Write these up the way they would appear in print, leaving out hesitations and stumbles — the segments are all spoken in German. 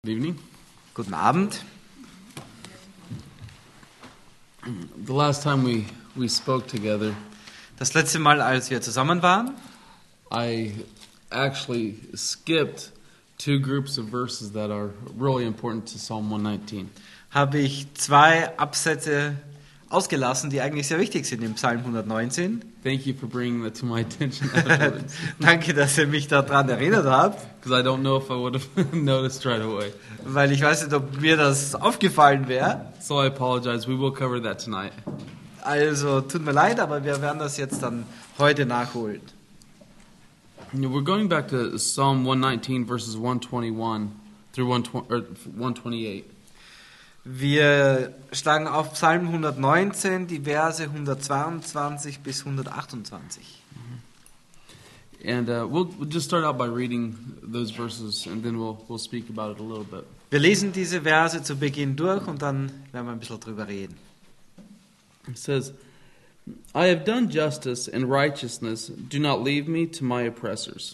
Good evening. Guten Abend. The last time we spoke together, Das letzte Mal, als wir zusammen waren, I actually skipped two groups of verses that are really important to Psalm 119. habe ich zwei Absätze ausgelassen, die eigentlich sehr wichtig sind im Psalm 119. Thank you for bringing that to my attention afterwards, Danke, dass ihr mich daran erinnert habt, because I don't know if I would have noticed right away. weil ich weiß nicht, ob mir das aufgefallen wäre. So I apologize. We will cover that tonight. Also tut mir leid, aber wir werden das jetzt dann heute nachholen. We're going back to Psalm 119, verses 121 through 128. Wir schlagen auf Psalm 119 die Verse 122 bis 128. And we'll just start out by reading those verses, and then we'll speak about it a little bit. Wir lesen diese Verse zu Beginn durch und dann werden wir ein bisschen drüber reden. It says, I have done justice and righteousness. Do not leave me to my oppressors.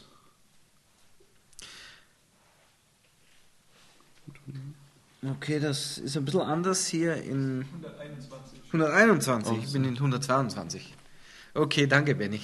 Okay, das ist ein bisschen anders hier in 121. Ich bin in 122. Okay, danke, Benny.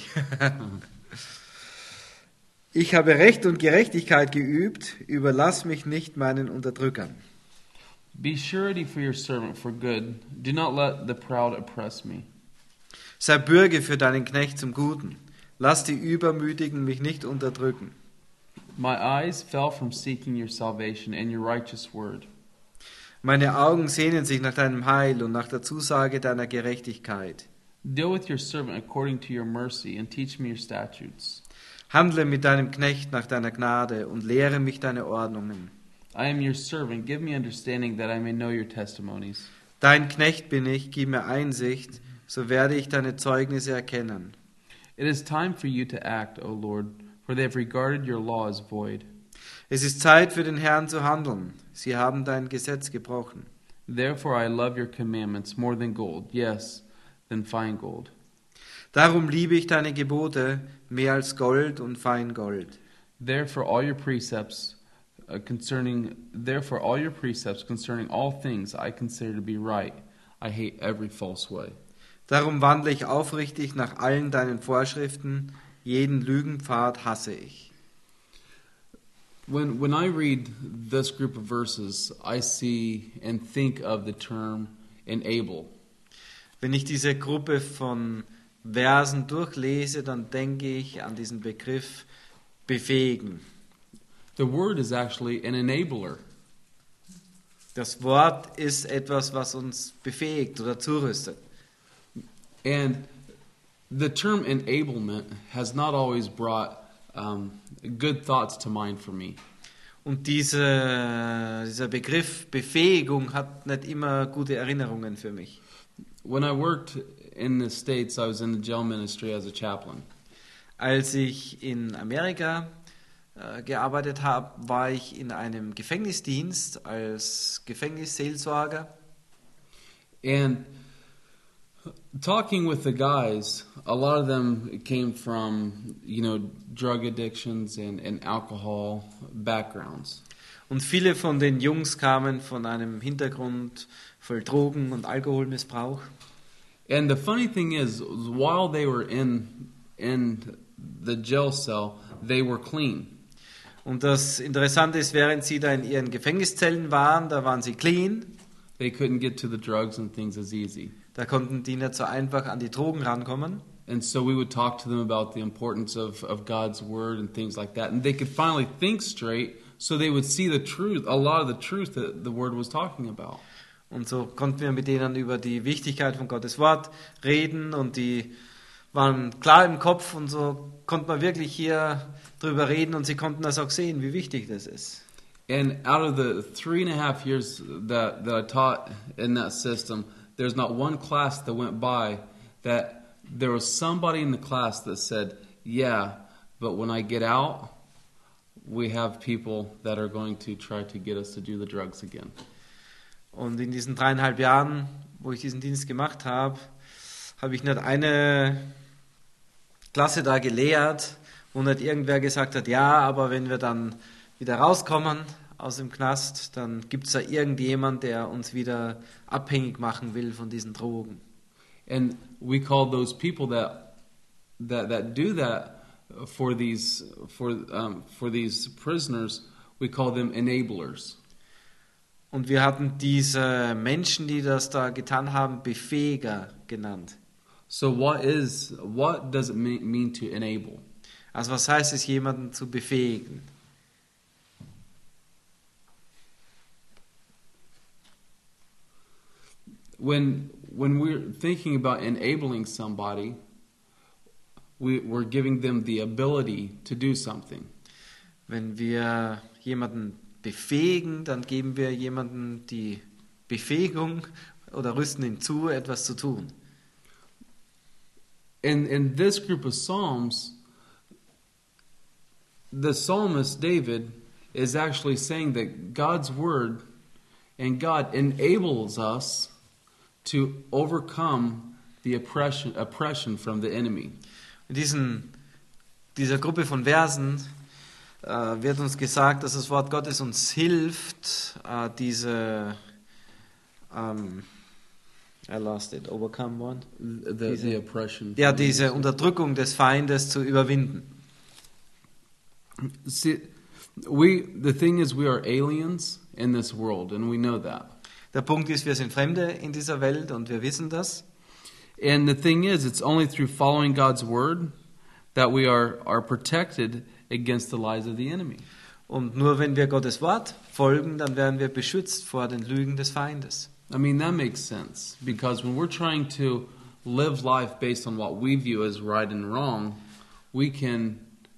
Ich habe Recht und Gerechtigkeit geübt, überlass mich nicht meinen Unterdrückern. Be surety for your servant for good. Do not let the proud oppress me. Sei Bürge für deinen Knecht zum Guten. Lass die Übermütigen mich nicht unterdrücken. My eyes fell from seeking your salvation and your righteous word. Meine Augen sehnen sich nach deinem Heil und nach der Zusage deiner Gerechtigkeit. Deal with your servant according to your mercy and teach me your statutes. Handle mit deinem Knecht nach deiner Gnade und lehre mich deine Ordnungen. I am your servant. Give me understanding that I may know your testimonies. Dein Knecht bin ich, gib mir Einsicht, so werde ich deine Zeugnisse erkennen. It is time for you to act, O Lord, for they have regarded your law as void. Es ist Zeit für den Herrn zu handeln. Sie haben dein Gesetz gebrochen. Therefore I love your commandments more than gold, yes, than fine gold. Darum liebe ich deine Gebote mehr als Gold und Feingold. Therefore all your precepts concerning all things I consider to be right. I hate every false way. Darum wandle ich aufrichtig nach allen deinen Vorschriften. Jeden Lügenpfad hasse ich. When I read this group of verses, I see and think of the term enable. Wenn ich diese Gruppe von Versen durchlese, dann denke ich an diesen Begriff befähigen. The word is actually an enabler. Das Wort ist etwas, was uns befähigt oder zurüstet. And the term enablement has not always brought good thoughts to mind for me. Und dieser Begriff Befähigung hat nicht immer gute Erinnerungen für mich. When I worked in the States, I was in the jail ministry as a chaplain. Als ich in Amerika gearbeitet habe, war ich in einem Gefängnisdienst als Gefängnisseelsorger. And talking with the guys, a lot of them came from, drug addictions and alcohol backgrounds. Und viele von den Jungs kamen von einem Hintergrund voll Drogen- und Alkoholmissbrauch. And the funny thing is, while they were in the jail cell, they were clean. Und das Interessante ist, während sie da in ihren Gefängniszellen waren, da waren sie clean. They couldn't get to the drugs and things as easy. Da konnten die nicht so einfach an die Drogen rankommen. And so we would talk to them about the importance of God's word and things like that. And they could finally think straight, so they would see the truth, a lot of the truth that the word was talking about. Und so konnten wir mit denen über die Wichtigkeit von Gottes Wort reden und die waren klar im Kopf und so konnte man wirklich hier drüber reden und sie konnten das auch sehen, wie wichtig das ist. And out of the 3.5 years that I taught in that system, there's not one class that went by that there was somebody in the class that said, yeah, but when I get out, we have people that are going to try to get us to do the drugs again. Und in diesen 3,5 Jahren, wo ich diesen Dienst gemacht habe, habe ich nicht eine Klasse da gelehrt, wo nicht irgendwer gesagt hat, ja, aber wenn wir dann wieder rauskommen aus dem Knast, dann gibt es da irgendjemand, der uns wieder abhängig machen will von diesen Drogen. And we call those people that do that for these prisoners, we call them enablers. Und wir hatten diese Menschen, die das da getan haben, Befähiger genannt. So what does it mean to enable? Also was heißt es, jemanden zu befähigen? When we're thinking about enabling somebody, we're giving them the ability to do something. Wenn wir jemanden befähigen, dann geben wir jemanden die Befähigung oder rüsten ihn zu, etwas zu tun. In this group of Psalms, the psalmist David is actually saying that God's word and God enables us to overcome the oppression from the enemy. In dieser Gruppe von Versen wird uns gesagt, dass das Wort Gottes uns hilft, diese overcome one? The oppression. Ja, diese Unterdrückung des Feindes zu überwinden. See, the thing is, we are aliens in this world, and we know that. Der Punkt ist, wir sind Fremde in dieser Welt und wir wissen das. And the thing is, it's only through following God's word that we are protected against the lies of the enemy. Und nur wenn wir Gottes Wort folgen, dann werden wir beschützt vor den Lügen des Feindes. I mean, that makes sense, because when we're trying to live life based on what we view as right and wrong, we can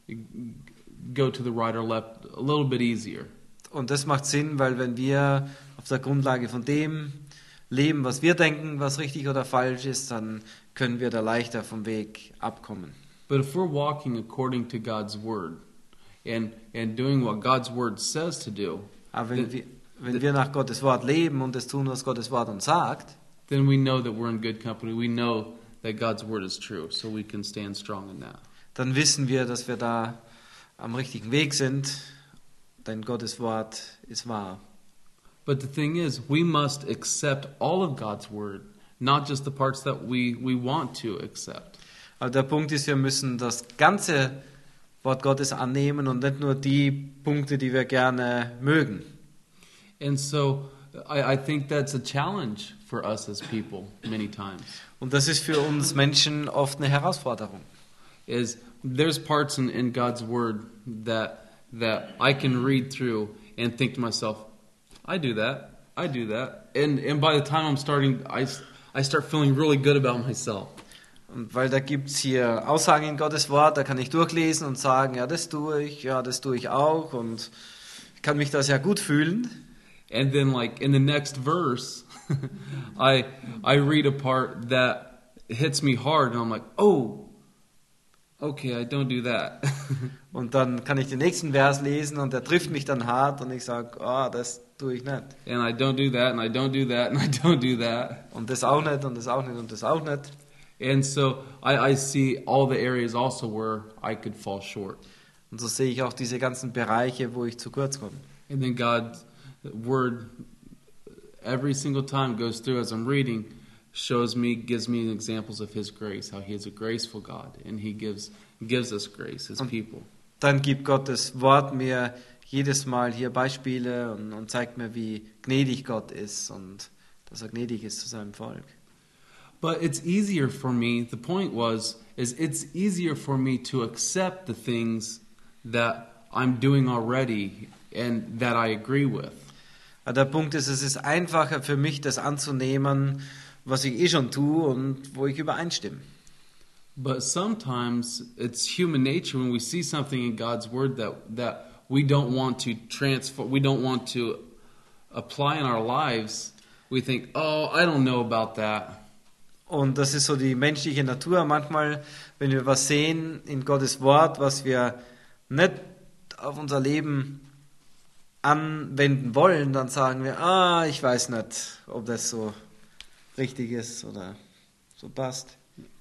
go to the right or left a little bit easier. Und das macht Sinn, weil wenn wir auf der Grundlage von dem leben, was wir denken, was richtig oder falsch ist, dann können wir da leichter vom Weg abkommen. But if we're walking according to God's word and doing what God's word says to do, Aber wenn wir nach Gottes Wort leben und das tun, was Gottes Wort uns sagt, then we know that we're in good company. We know that God's word is true, so we can stand strong in that. dann wissen wir, dass wir da am richtigen Weg sind, denn Gottes Wort ist wahr. But the thing is, we must accept all of God's word, not just the parts that we want to accept. Aber der Punkt ist, wir müssen das ganze Wort Gottes annehmen und nicht nur die Punkte, die wir gerne mögen. And so I think that's a challenge for us as people many times. Und das ist für uns Menschen oft eine Herausforderung. Is there's parts in God's word that I can read through and think to myself, I do that. And by the time I'm starting, I start feeling really good about myself. Und weil da gibt es hier Aussagen in Gottes Wort, da kann ich durchlesen und sagen, ja, das tue ich auch und ich kann mich da sehr gut fühlen. And then like in the next verse, I read a part that hits me hard and I'm like, oh, okay, I don't do that. Und dann kann ich den nächsten Vers lesen und der trifft mich dann hart und ich sage, das tue ich nicht. And I don't do that, and I don't do that, and I don't do that. Und das auch nicht und das auch nicht und das auch nicht. And so I see all the areas also where I could fall short. Und so sehe ich auch diese ganzen Bereiche, wo ich zu kurz komme. And then God's word, every single time goes through as I'm reading, gives me examples of His grace, how He is a graceful God, and He gives us grace, His people. Dann gibt Gottes Wort mir jedes Mal hier Beispiele und zeigt mir, wie gnädig Gott ist und dass er gnädig ist zu seinem Volk. But it's easier for me, the point is it's easier for me to accept the things that I'm doing already and that I agree with. Aber der Punkt ist, es ist einfacher für mich, das anzunehmen, was ich schon tue und wo ich übereinstimme. But sometimes it's human nature when we see something in God's word that we don't want to transfer, we don't want to apply in our lives. We think, oh, I don't know about that. Und das ist so die menschliche Natur. Manchmal, wenn wir was sehen in Gottes Wort, was wir nicht auf unser Leben anwenden wollen, dann sagen wir, ich weiß nicht, ob das so richtig ist oder so passt.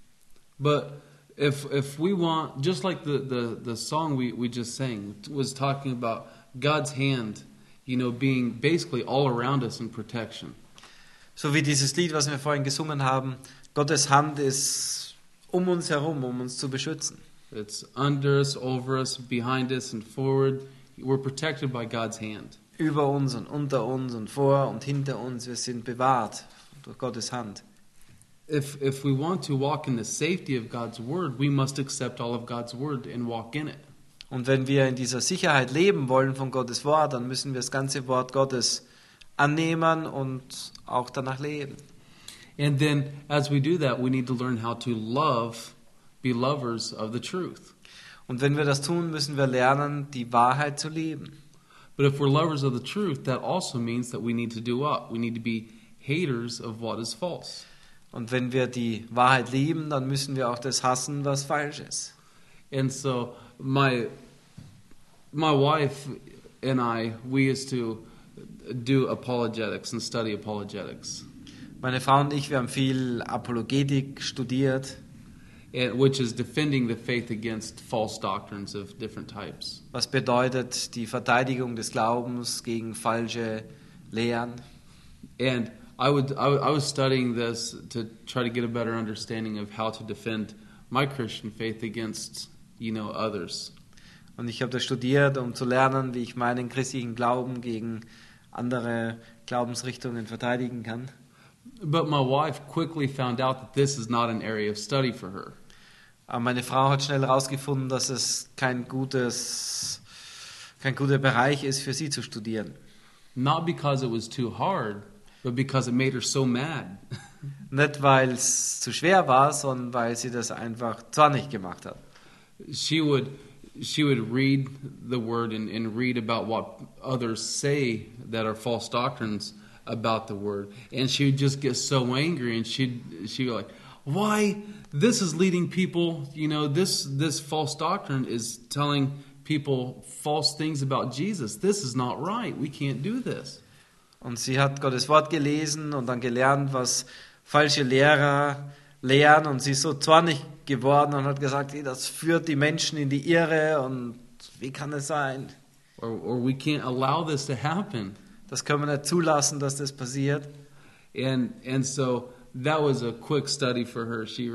But if we want, just like the song we just sang was talking about God's hand being basically all around us in protection. So wie dieses Lied, was wir vorhin gesungen haben, Gottes Hand ist um uns herum, um uns zu beschützen. It's under us, over us, behind us, and forward. We're protected by God's hand. Über uns und unter uns und vor und hinter uns. Wir sind bewahrt durch Gottes Hand. If we want to walk in the safety of God's word, we must accept all of God's word and walk in it. Und wenn wir in dieser Sicherheit leben wollen von Gottes Wort, dann müssen wir das ganze Wort Gottes annehmen und auch danach leben. And then as we do that, we need to learn how to be lovers of the truth. Und wenn wir das tun, müssen wir lernen, die Wahrheit zu leben. But if we're lovers of the truth, that also means that we need to do what? We need to be haters of what is false. Und wenn wir die Wahrheit lieben, dann müssen wir auch das hassen, was falsch ist. And so my wife and I, we used to do apologetics and study apologetics, Meine Frau und ich, wir haben viel Apologetik studiert, which is defending the faith against false doctrines of different types. was bedeutet die Verteidigung des Glaubens gegen falsche Lehren. And I was studying this to try to get a better understanding of how to defend my Christian faith against, others. Und ich habe das studiert, um zu lernen, wie ich meinen christlichen Glauben gegen andere Glaubensrichtungen verteidigen kann. But my wife quickly found out that this is not an area of study for her. Aber meine Frau hat schnell herausgefunden, dass es kein guter Bereich ist, für sie zu studieren. Not because it was too hard, but because it made her so mad. Nicht, weil es zu schwer war, sondern weil sie das einfach zornig gemacht hat. She would read the word and read about what others say that are false doctrines about the word, and she would just get so angry, and she'd be like, "Why? This is leading people. This false doctrine is telling people false things about Jesus. This is not right. We can't do this." Und sie hat Gottes Wort gelesen und dann gelernt, was falsche Lehrer lehren, und sie ist so zornig geworden und hat gesagt, das führt die Menschen in die Irre und wie kann es sein? Or we can't allow this to happen. Das können wir nicht zulassen, dass das passiert. And so that was a quick study for her. She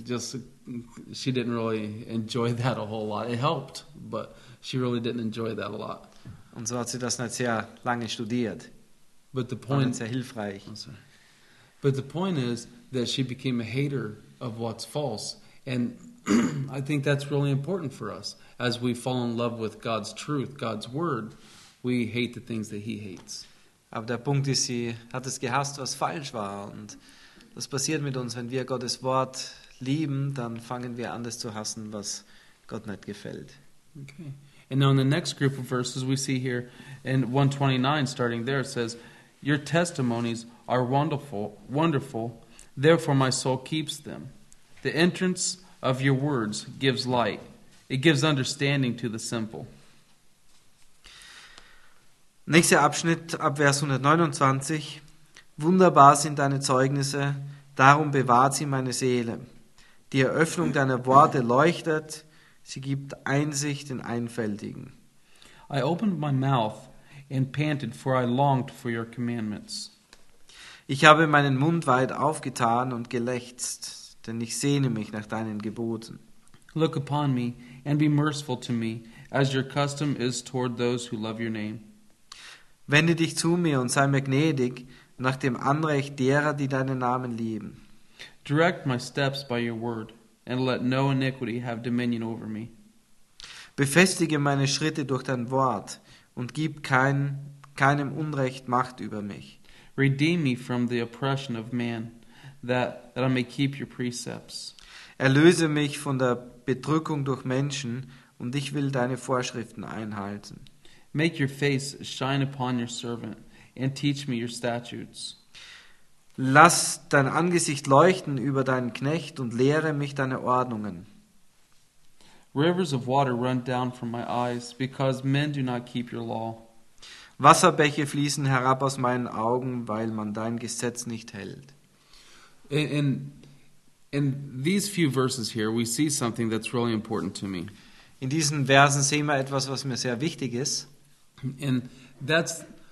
didn't really enjoy that a whole lot. It helped, but she really didn't enjoy that a lot. Und so hat sie das nicht sehr lange studiert. But the War nicht point, sehr hilfreich. but the point is that she became a hater of what's false. And I think that's really important for us. As we fall in love with God's truth, God's word, we hate the things that He hates. Aber der Punkt ist, sie hat es gehasst, was falsch war. Und das passiert mit uns, wenn wir Gottes Wort lieben, dann fangen wir an, das zu hassen, was Gott nicht gefällt. Okay. And now in the next group of verses we see here in 129, starting there, it says, "Your testimonies are wonderful, therefore my soul keeps them. The entrance of your words gives light. It gives understanding to the simple." Nächster Abschnitt ab Vers 129. Wunderbar sind deine Zeugnisse, darum bewahrt sie meine Seele. Die Eröffnung deiner Worte leuchtet, sie gibt Einsicht den Einfältigen. I opened my mouth and panted, for I longed for your commandments. Ich habe meinen Mund weit aufgetan und gelächzt, denn ich sehne mich nach deinen Geboten. Look upon me and be merciful to me, as your custom is toward those who love your name. Wende dich zu mir und sei mir gnädig nach dem Anrecht derer, die deinen Namen lieben. Direct my steps by your word, and let no iniquity have dominion over me. Befestige meine Schritte durch dein Wort und gib keinem Unrecht Macht über mich. Redeem me from the oppression of man, that I may keep your precepts. Erlöse mich von der Bedrückung durch Menschen, und ich will deine Vorschriften einhalten. Make your face shine upon your servant, and teach me your statutes. Lass dein Angesicht leuchten über deinen Knecht und lehre mich deine Ordnungen. Rivers of water run down from my eyes, because men do not keep your law. Wasserbäche fließen herab aus meinen Augen, weil man dein Gesetz nicht hält. In these few verses here, we see something that's really important to me. In diesen Versen sehen wir etwas, was mir sehr wichtig ist. And that's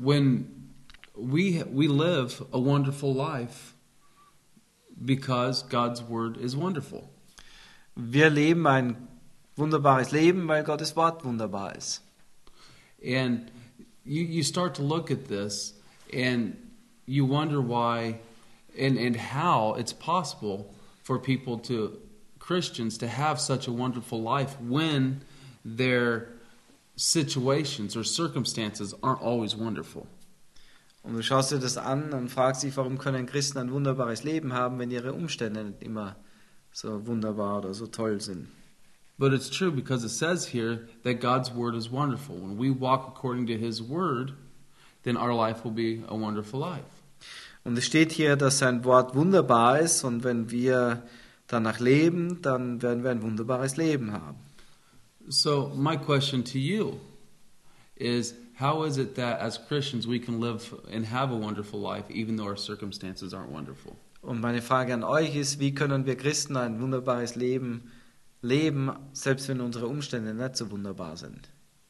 when we live a wonderful life because God's word is wonderful. Wir leben ein wunderbares Leben, weil Gottes Wort wunderbar ist. And you start to look at this and you wonder why and how it's possible for people Christians to have such a wonderful life when their situations or circumstances aren't always wonderful. Und du schaust dir das an und fragst dich, warum können Christen ein wunderbares Leben haben, wenn ihre Umstände nicht immer so wunderbar oder so toll sind. But it's true because it says here that God's word is wonderful. When we walk according to his word, then our life will be a wonderful life. Und es steht hier, dass sein Wort wunderbar ist und wenn wir danach leben, dann werden wir ein wunderbares Leben haben. So my question to you is, how is it that as Christians we can live and have a wonderful life even though our circumstances aren't wonderful? Und meine Frage an euch ist, wie können wir Christen ein wunderbares Leben leben, selbst wenn unsere Umstände nicht so wunderbar sind?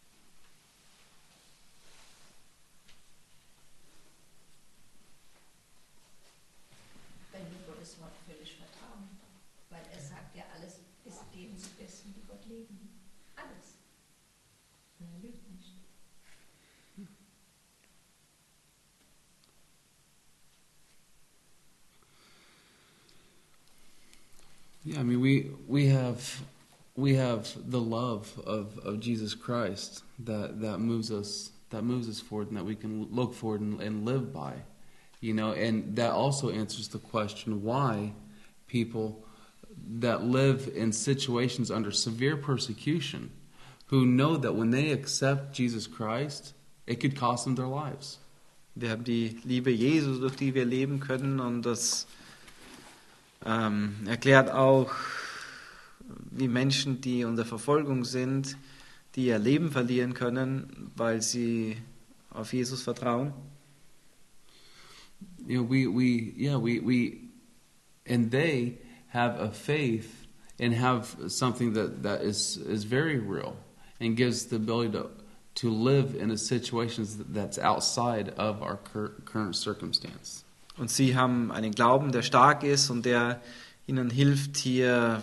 Wenn wir Gottes Wort völlig vertrauen, weil sagt ja, alles ist denen zu besten, die Gott lieben. Alles. Und er lügt nicht. Yeah, I mean we have the love of Jesus Christ that moves us forward and that we can look forward and live by, and that also answers the question why people that live in situations under severe persecution, who know that when they accept Jesus Christ, it could cost them their lives. Wir haben die Liebe Jesus, durch die wir leben können, und das erklärt auch, wie Menschen, die unter Verfolgung sind, die ihr Leben verlieren können, weil sie auf Jesus vertrauen. And they have a faith and have something that is very real and gives the ability to live in a situation that's outside of our current circumstance. Und sie haben einen Glauben, der stark ist und der ihnen hilft, hier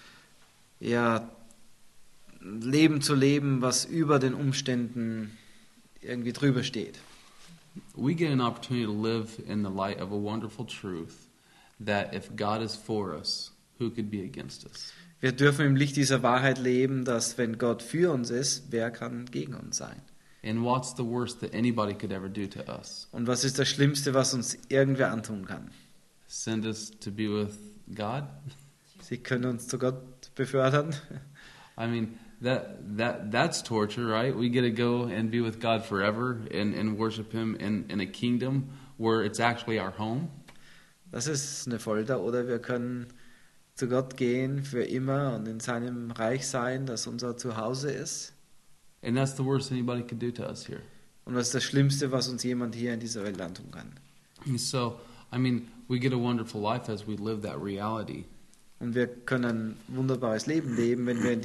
Leben zu leben, was über den Umständen irgendwie drüber steht. We get an opportunity to live in the light of a wonderful truth that if God is for us, who could be against us? Wir dürfen im Licht dieser Wahrheit leben, dass wenn Gott für uns ist, wer kann gegen uns sein? And what's the worst that anybody could ever do to us? Und was ist das Schlimmste, was uns irgendwer antun kann? Send us to be with God? Sie können uns zu Gott befördern. I mean, that's torture, right? We get to go and be with God forever and worship Him in a kingdom where it's actually our home. Das ist eine Folter. Oder wir können zu Gott gehen für immer und in seinem Reich sein, das unser Zuhause ist. And that's the worst anybody could do to us here. Und das ist das Schlimmste, was uns jemand hier in dieser Welt antun kann. And so, I mean, we get a wonderful life as we live that reality. Und wir können ein wunderbares Leben leben, wenn wir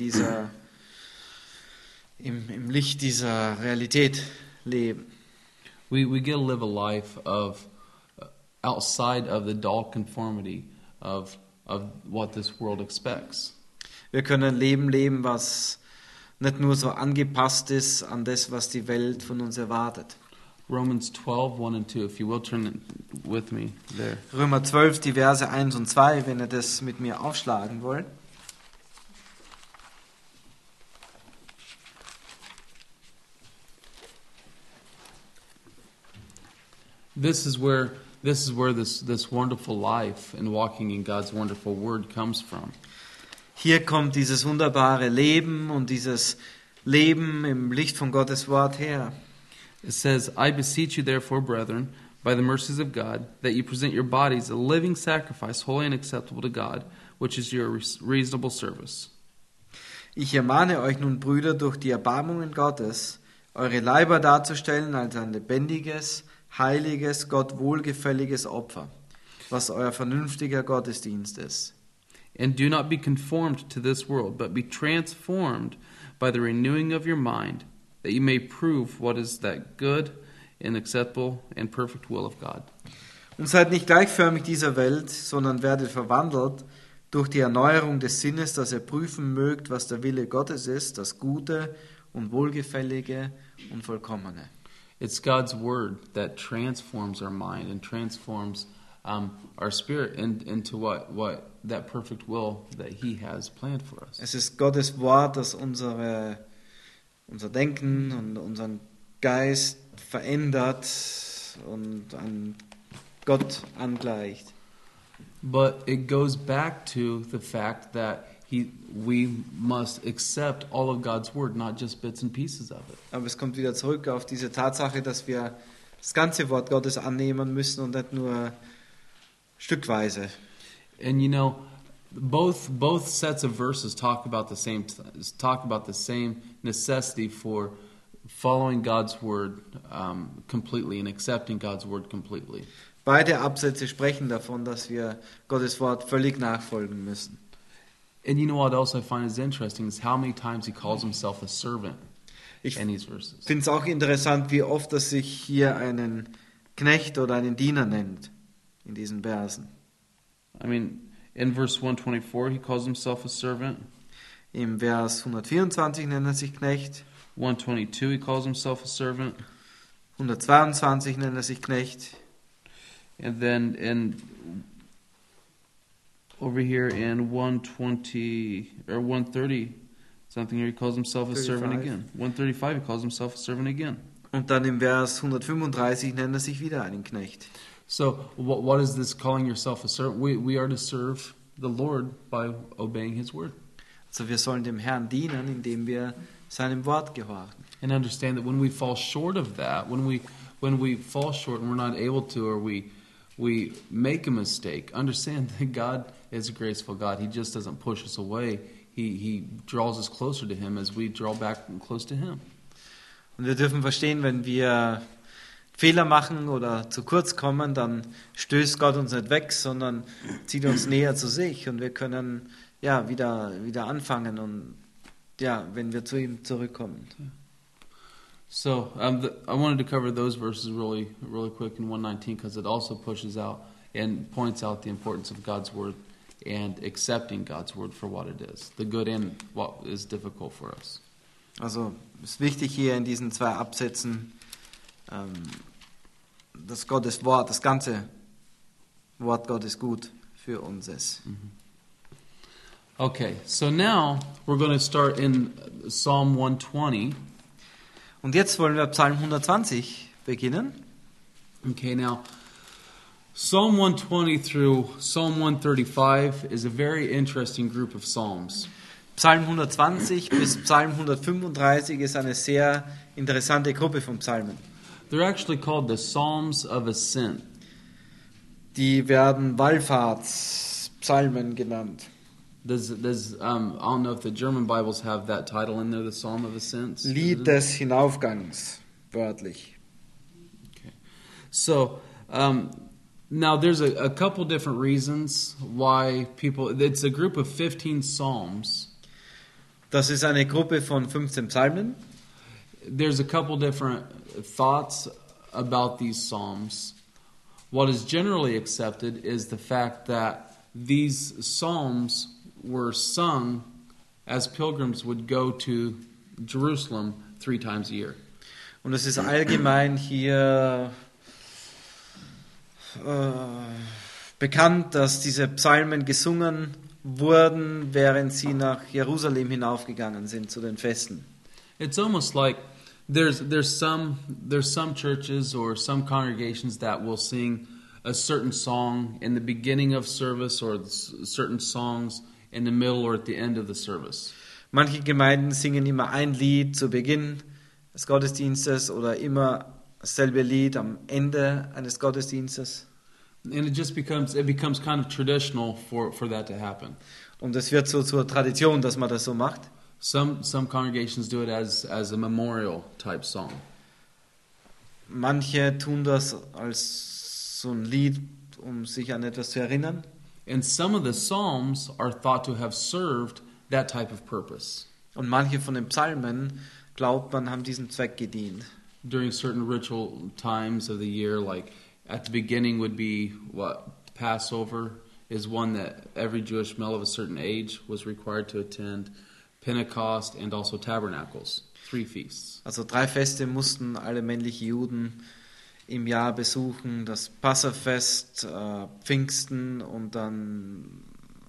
im Licht dieser Realität leben. We get to live a life of outside of the dull conformity of what this world expects. Wir können ein Leben leben, was nicht nur so angepasst ist an das, was die Welt von uns erwartet. Romans 12, 1 and 2, if you will turn with me there. Römer 12, die Verse 1 und 2, wenn ihr das mit mir aufschlagen wollt. This is where this wonderful life and walking in God's wonderful word comes from. Hier kommt dieses wunderbare Leben und dieses Leben im Licht von Gottes Wort her. It says, I beseech you therefore, brethren, by the mercies of God, that you present your bodies a living sacrifice, holy and acceptable to God, which is your reasonable service. Ich ermahne euch nun, Brüder, durch die Erbarmungen Gottes, eure Leiber darzustellen als ein lebendiges, heiliges, Gott wohlgefälliges Opfer, was euer vernünftiger Gottesdienst ist. And do not be conformed to this world, but be transformed by the renewing of your mind, that you may prove what is that good and acceptable and perfect will of God. Und seid nicht gleichförmig dieser Welt, sondern werdet verwandelt durch die Erneuerung des Sinnes, dass ihr prüfen mögt, was der Wille Gottes ist, das Gute und Wohlgefällige und Vollkommene. It's God's word that transforms our mind and transforms our spirit into what that perfect will that He has planned for us. Es ist Gottes Wort, das unser Denken und unseren Geist verändert und an Gott angleicht. But it goes back to the fact that we must accept all of God's word, not just bits and pieces of it. Aber es kommt wieder zurück auf diese Tatsache, dass wir das ganze Wort Gottes annehmen müssen und nicht nur stückweise. And you know, both sets of verses talk about the same necessity for following God's word completely and accepting God's word completely. Beide Absätze sprechen davon, dass wir Gottes Wort völlig nachfolgen müssen. And you know what else I find is interesting is how many times He calls Himself a servant Ich in these verses. finde es auch interessant, wie oft er sich hier einen Knecht oder einen Diener nennt in diesen Versen. I mean, in verse 124 He calls Himself a servant. Im Vers 124 nennt er sich Knecht, 122 He calls Himself a servant. 122 nennt er sich Knecht. And then over here in 120 or 130 something here He calls Himself a servant 35. again. 135 He calls Himself a servant again. Und dann im Vers 135 nennt er sich wieder einen Knecht. So what is this calling yourself a servant? We are to serve the Lord by obeying His word. Also wir sollen dem Herrn dienen, indem wir seinem Wort gehorchen. And understand that when we fall short of that, when we fall short and we're not able to, or we make a mistake, understand that God is a graceful God. He just doesn't push us away. He draws us closer to Him as we draw back close to Him. Und wir dürfen verstehen, wenn wir Fehler machen oder zu kurz kommen, dann stößt Gott uns nicht weg, sondern zieht uns näher zu sich und wir können wieder anfangen und wenn wir zu ihm zurückkommen. So I wanted to cover those verses really quick in 119 because it also pushes out and points out the importance of God's word and accepting God's word for what it is, the good and what is difficult for us. Also es ist wichtig hier in diesen zwei Absätzen, dass Gottes Wort, das ganze Wort Gottes gut für uns ist. Okay, so now we're going to start in Psalm 120. Und jetzt wollen wir Psalm 120 beginnen. Okay, now Psalm 120 through Psalm 135 is a very interesting group of psalms. Psalm 120 bis Psalm 135 ist eine sehr interessante Gruppe von Psalmen. They're actually called the Psalms of Ascent. Die werden Wallfahrtspsalmen genannt. I don't know if the German Bibles have that title in there, the Psalm of Ascent. Lied des Hinaufgangs, wörtlich. Okay. So, now there's a couple different reasons why it's a group of 15 Psalms. Das ist eine Gruppe von 15 Psalmen. There's a couple different thoughts about these Psalms. What is generally accepted is the fact that these Psalms were sung as pilgrims would go to Jerusalem 3 times a year. Und es ist allgemein hier bekannt, dass diese Psalmen gesungen wurden, während sie nach Jerusalem hinaufgegangen sind zu den Festen. It's almost like there's some churches or some congregations that will sing a certain song in the beginning of service or certain songs in the middle or at the end of the service. Manche Gemeinden singen immer ein Lied zu Beginn des Gottesdienstes oder immer dasselbe Lied am Ende eines Gottesdienstes. And it becomes kind of traditional for that to happen. Und es wird so zur Tradition, dass man das so macht. Some congregations do it as a memorial type song. Manche tun das als so ein Lied, um sich an etwas zu erinnern. And some of the psalms are thought to have served that type of purpose. Und manche von den Psalmen, glaubt man, haben diesem Zweck gedient. during certain ritual times of the year, like at the beginning would be Passover is one that every Jewish male of a certain age was required to attend, Pentecost and also Tabernacles, 3 feasts. Also 3 Feste mussten alle männlichen Juden im Jahr besuchen, das Passafest, Pfingsten und dann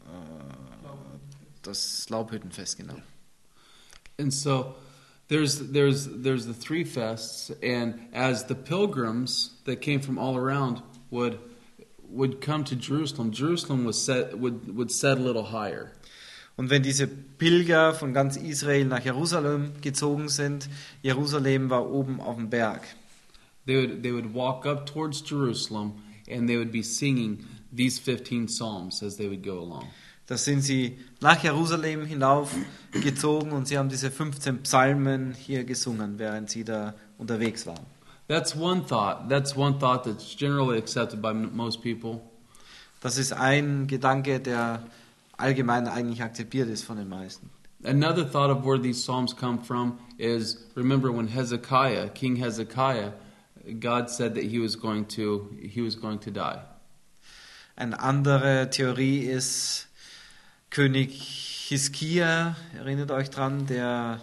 das Laubhüttenfest, genau. And so there's the 3 fests, and as the pilgrims that came from all around would come to Jerusalem, Jerusalem would set a little higher. Und wenn diese Pilger von ganz Israel nach Jerusalem gezogen sind, Jerusalem war oben auf dem Berg. They would walk up towards Jerusalem and they would be singing these 15 psalms as they would go along. Da sind sie nach Jerusalem hinaufgezogen und sie haben diese 15 Psalmen hier gesungen, während sie da unterwegs waren. That's one thought. That's one thought that's generally accepted by most people. Das ist ein Gedanke, der allgemein eigentlich akzeptiert ist von den meisten. Another thought of where these psalms come from is, remember when King Hezekiah, God said that he was going to die. Eine andere Theorie ist König Hiskia, erinnert euch dran, der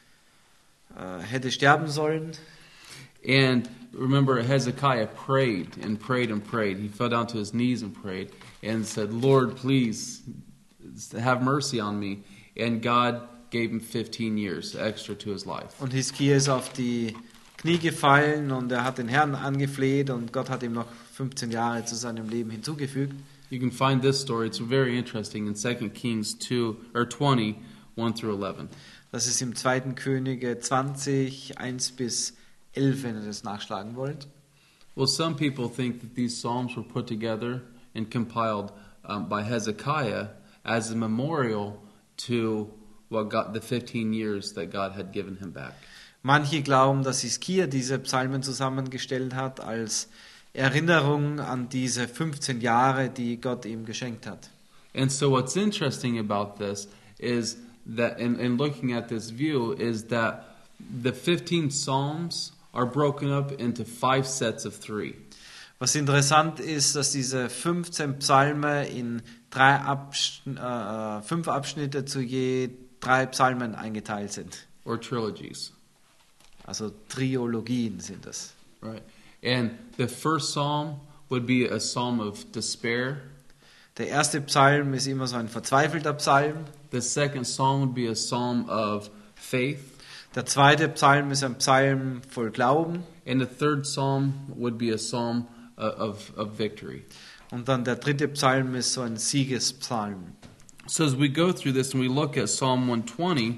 hätte sterben sollen. And remember, Hezekiah prayed and prayed and prayed. He fell down to his knees and prayed and said, Lord, please have mercy on me. And God gave him 15 years extra to his life. Und Hiskia ist auf die Knie gefallen und er hat den Herrn angefleht und Gott hat ihm noch 15 Jahre zu seinem Leben hinzugefügt. You can find this story. It's very interesting in 2 Kings 20, 1 through 11. Das ist im 2. Könige 20, 1 bis 11, wenn ihr das nachschlagen wollt. Well, some people think that these psalms were put together and compiled by Hezekiah as a memorial to the 15 years that God had given him back. Manche glauben, dass Hiskia diese Psalmen zusammengestellt hat als Erinnerung an diese 15 Jahre, die Gott ihm geschenkt hat. And so what's interesting about this is that in looking at this view is that the 15 psalms are broken up into 5 sets of 3. Was interessant ist, dass diese 15 Psalme in 5 Abschnitte zu je 3 Psalmen eingeteilt sind. Or trilogies. Also Triologien sind das. Right. And the first psalm would be a psalm of despair. Der erste Psalm ist immer so ein verzweifelter Psalm. The second psalm would be a psalm of faith. Der zweite Psalm ist ein Psalm voll Glauben. And the third psalm would be a psalm of victory. Und dann der dritte Psalm ist so ein Siegespsalm. So as we go through this and we look at Psalm 120,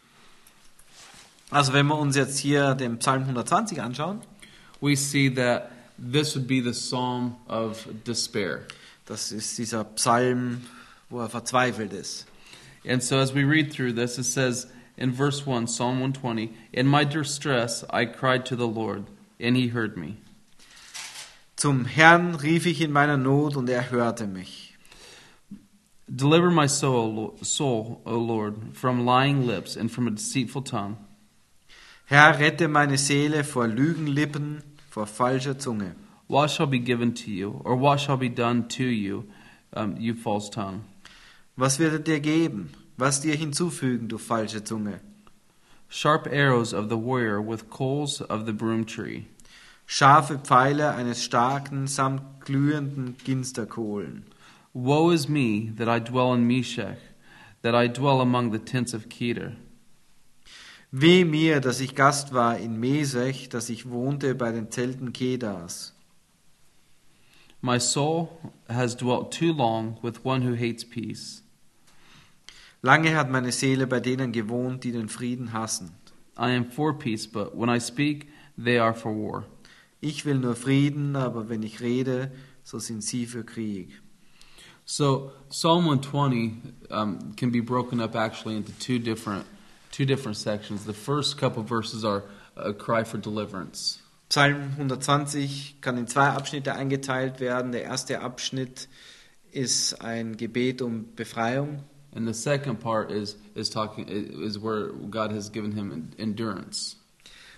also wenn wir uns jetzt hier den Psalm 120 anschauen, we see that this would be the psalm of despair. das ist dieser Psalm, wo er verzweifelt ist. And so as we read through this, it says in verse 1, Psalm 120, In my distress I cried to the Lord, and he heard me. Zum Herrn rief ich in meiner Not, und er hörte mich. Deliver my soul, O Lord, from lying lips and from a deceitful tongue. Herr, rette meine Seele vor Lügenlippen, vor falscher Zunge. What shall be given to you, or what shall be done to you, you false tongue? Was wird er dir geben? Was dir hinzufügen, du falsche Zunge? Sharp arrows of the warrior with coals of the broom tree. Scharfe Pfeile eines Starken samt glühenden Ginsterkohlen. Woe is me that I dwell in Meshech, that I dwell among the tents of Kedar. Weh mir, dass ich Gast war in Mesech, dass ich wohnte bei den Zelten Kedars. My soul has dwelt too long with one who hates peace. Lange hat meine Seele bei denen gewohnt, die den Frieden hassen. I am for peace, but when I speak, they are for war. Ich will nur Frieden, aber wenn ich rede, so sind sie für Krieg. So Psalm 120 can be broken up actually into two different sections. The first couple verses are a cry for deliverance. Psalm 120 kann in 2 Abschnitte eingeteilt werden. Der erste Abschnitt ist ein Gebet um Befreiung. And the second part is where God has given him endurance.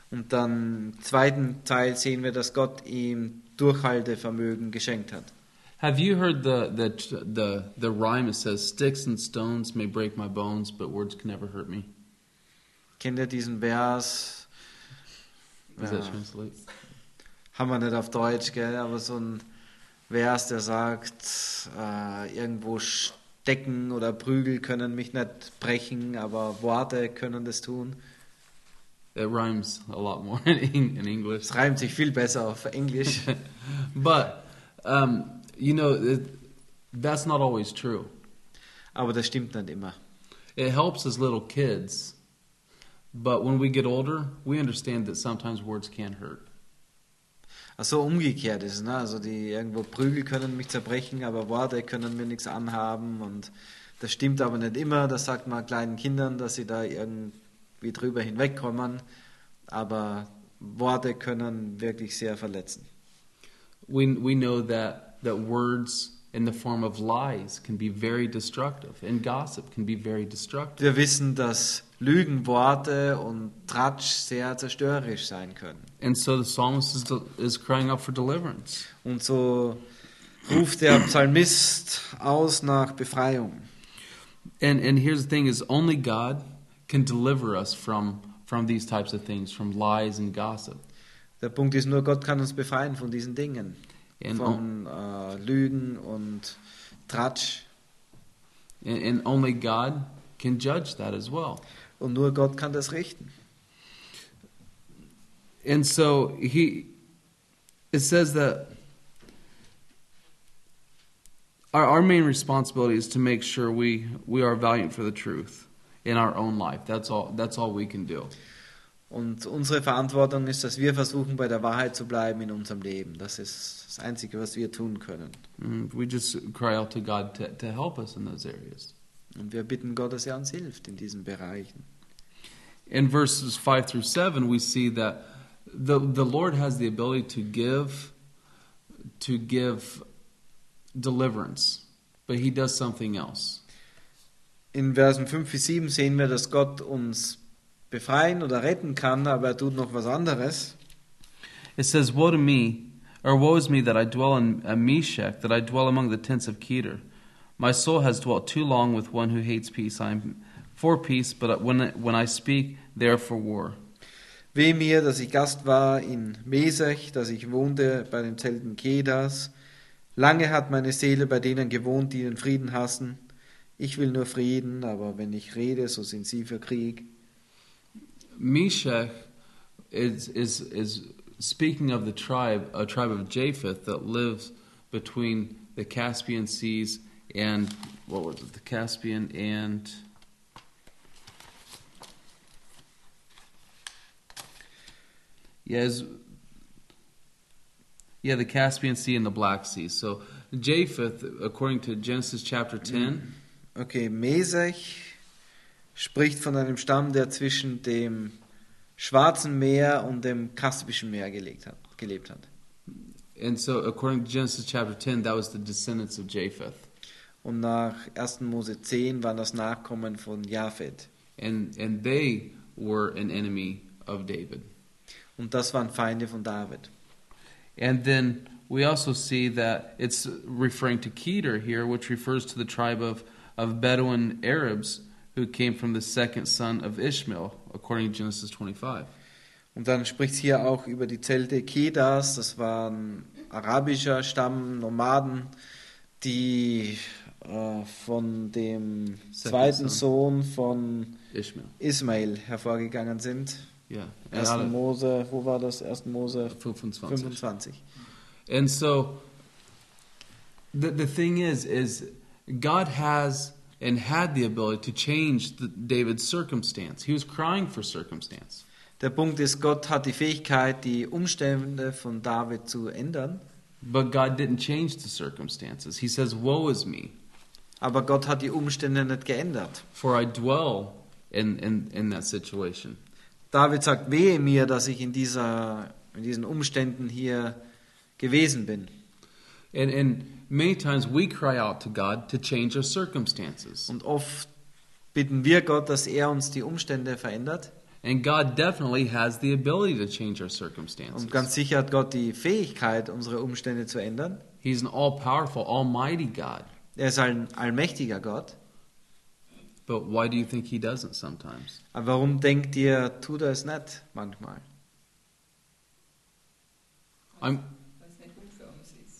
Und dann im zweiten Teil sehen wir, dass Gott ihm Durchhaltevermögen geschenkt hat. Have you heard the rhyme? It says, "Sticks and stones may break my bones, but words can never hurt me." Kennt ihr diesen Vers? Does Ja, that translate? haben wir nicht auf Deutsch, gell? Aber so ein Vers, der sagt, irgendwo Stecken oder Prügel können mich nicht brechen, aber Worte können das tun. It rhymes a lot more in English. Es reimt sich viel besser auf Englisch. But, that's not always true. Aber das stimmt nicht immer. It helps as little kids. But when we get older, we understand that sometimes words can hurt. Also umgekehrt ist es, ne? Also die irgendwo Prügel können mich zerbrechen, aber Worte können mir nichts anhaben. Und das stimmt aber nicht immer. Das sagt man kleinen Kindern, dass sie da irgendwie drüber hinwegkommen. Aber Worte können wirklich sehr verletzen. We know that words in the form of lies can be very destructive, and gossip can be very destructive. Wir wissen, dass Lügenworte und Tratsch sehr zerstörerisch sein können. And so the psalmist is crying out for deliverance. Und so ruft der Psalmist aus nach Befreiung. And here's the thing: is only God can deliver us from these types of things, from lies and gossip. Der Punkt ist nur, Gott kann uns befreien von diesen Dingen, von Lügen und Tratsch. And only God can judge that as well. Und nur Gott kann das richten. And so it says that our main responsibility is to make sure we are valiant for the truth in our own life. That's all we can do. Und unsere Verantwortung ist, dass wir versuchen, bei der Wahrheit zu bleiben in unserem Leben. Das ist das Einzige, was wir tun können. We just cry out to God to help us in those areas. Und wir bitten Gott, dass er uns hilft in diesen Bereichen. In verses 5 through 7, we see that the Lord has the ability to give deliverance, but He does something else. In Versen 5 bis 7 sehen wir, dass Gott uns befreien oder retten kann, aber er tut noch was anderes. It says, "Woe to me, or woe is me that I dwell in Meshach, that I dwell among the tents of Kedar. My soul has dwelt too long with one who hates peace. I am for peace, but when I speak, they are for war." Weh mir, dass ich Gast war in Mesech, dass ich wohnte bei den Zelten Kedars. Lange hat meine Seele bei denen gewohnt, die den Frieden hassen. Ich will nur Frieden, aber wenn ich rede, so sind sie für Krieg. Meshach is speaking of a tribe of Japheth that lives between the Caspian Seas and the Caspian and the Caspian Sea and the Black Sea. So Japheth, according to Genesis chapter 10, Okay, Mesech spricht von einem Stamm, der zwischen dem Schwarzen Meer und dem Kaspischen Meer gelebt hat. and so according to Genesis chapter 10, that was the descendants of Japheth. Und nach 1. Mose 10 waren das Nachkommen von Japhet. And they were an enemy of David. Und das waren Feinde von David. And then we also see that it's referring to Kedar here, which refers to the tribe of Bedouin Arabs who came from the second son of Ishmael, according to Genesis 25. Und dann spricht es hier auch über die Zelte Kedars. Das war ein arabischer Stamm, Nomaden, die von dem zweiten Sohn von Ismael hervorgegangen sind. Yeah. 1. Mose, wo war das? 1. Mose 25. 25. And so the thing is God has and had the ability to change David's circumstance. He was crying for circumstance. Der Punkt ist, Gott hat die Fähigkeit, die Umstände von David zu ändern. But God didn't change the circumstances. He says, "Woe is me, Aber Gott hat die Umstände nicht geändert. for I dwell in that situation." David sagt, wehe mir, dass ich in diesen Umständen hier gewesen bin. And many times we cry out to God to change our circumstances. Und oft bitten wir Gott, dass er uns die Umstände verändert. And God definitely has the ability to change our Und circumstances. ganz sicher hat Gott die Fähigkeit, unsere Umstände zu ändern. He's an all-powerful, almighty God. Er ist ein allmächtiger Gott. But why do you think he doesn't sometimes? Aber warum denkt ihr, tut er es nicht manchmal? I'm, Weil es nicht gut für uns ist.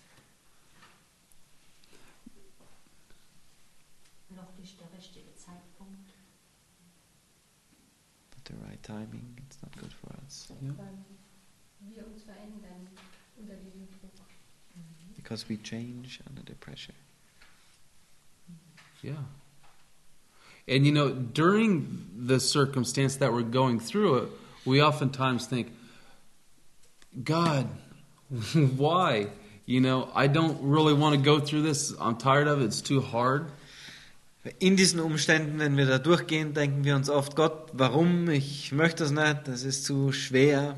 Noch nicht der richtige Zeitpunkt. At the right timing, it's not good for us. Weil wir uns verändern unter diesem Druck. Because we change under the pressure. yeah. And you know, during the circumstance that we're going through it, we oftentimes think, God, why? You know, I don't really want to go through this. I'm tired of it. It's too hard. In diesen Umständen, wenn wir da durchgehen, denken wir uns oft, Gott, warum? Ich möchte es nicht, das ist zu schwer.